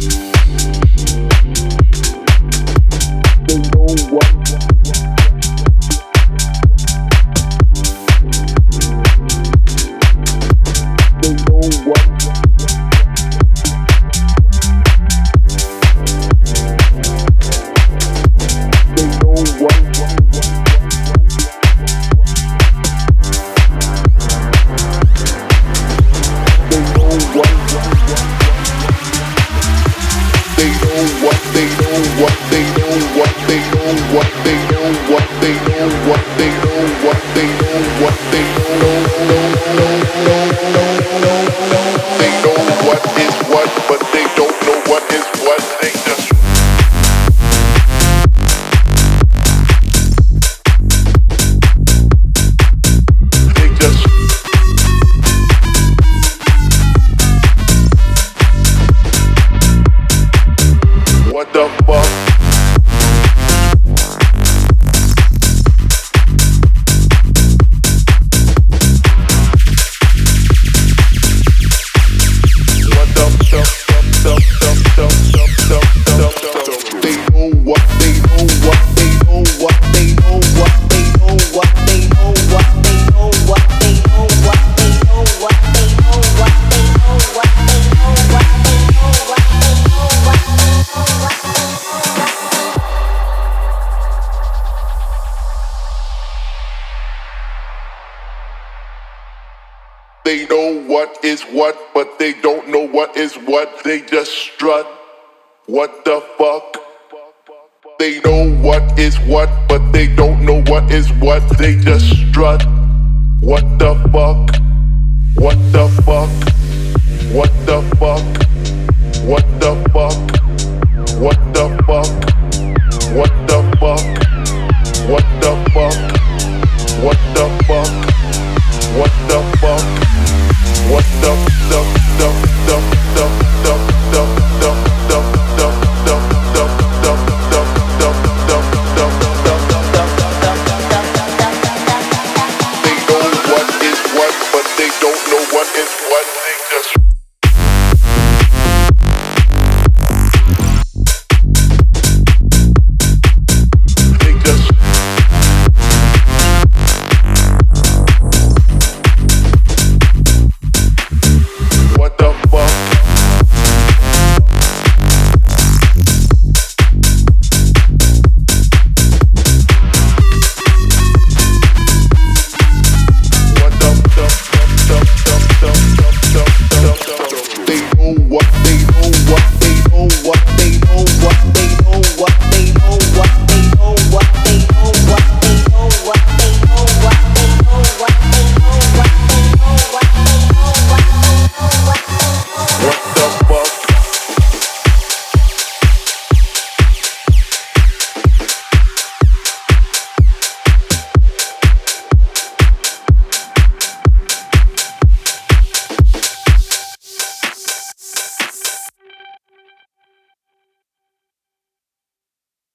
They know what is what, but they don't know what is what. They just strut. What the fuck? They know what is what, but they don't know what is what. They just strut. What the fuck? What the fuck? What the fuck? What the